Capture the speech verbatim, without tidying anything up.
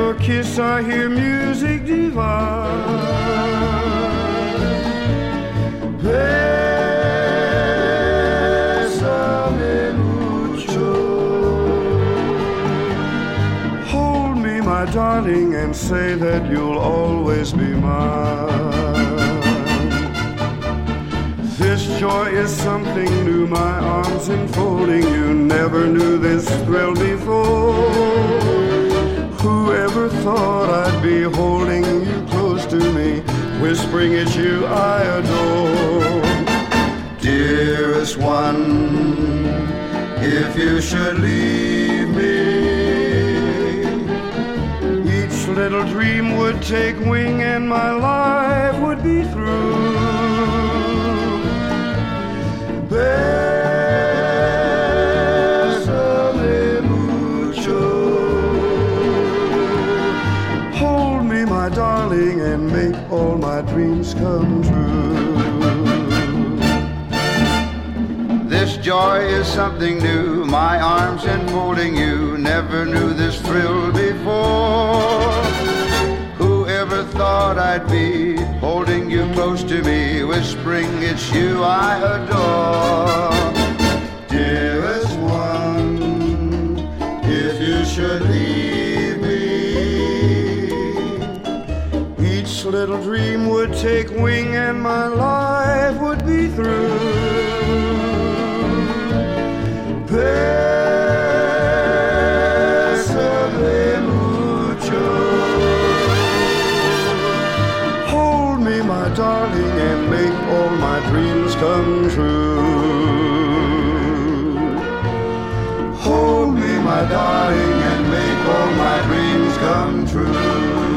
your kiss I hear music divine. Bésame mucho. Hold me, my darling, and say that you'll always be mine. This joy is something new, my arms enfolding you. Never knew this thrill before. Whoever thought I'd be holding you close to me, whispering it's you I adore. Dearest one, if you should leave me, each little dream would take wing and my life would be through. Bésame mucho. Hold me, my darling, and make all my dreams come true. This joy is something new, my arms enfolding you. Never knew this thrill before. Whoever thought I'd be holding you close to me, whispering it's you I adore. Dearest one, if you should leave me, each little dream would take wing and my life would be through. Bésame mucho. Hold me, my darling, and make all my dreams come true. Hold me, my darling, and make all my dreams come true.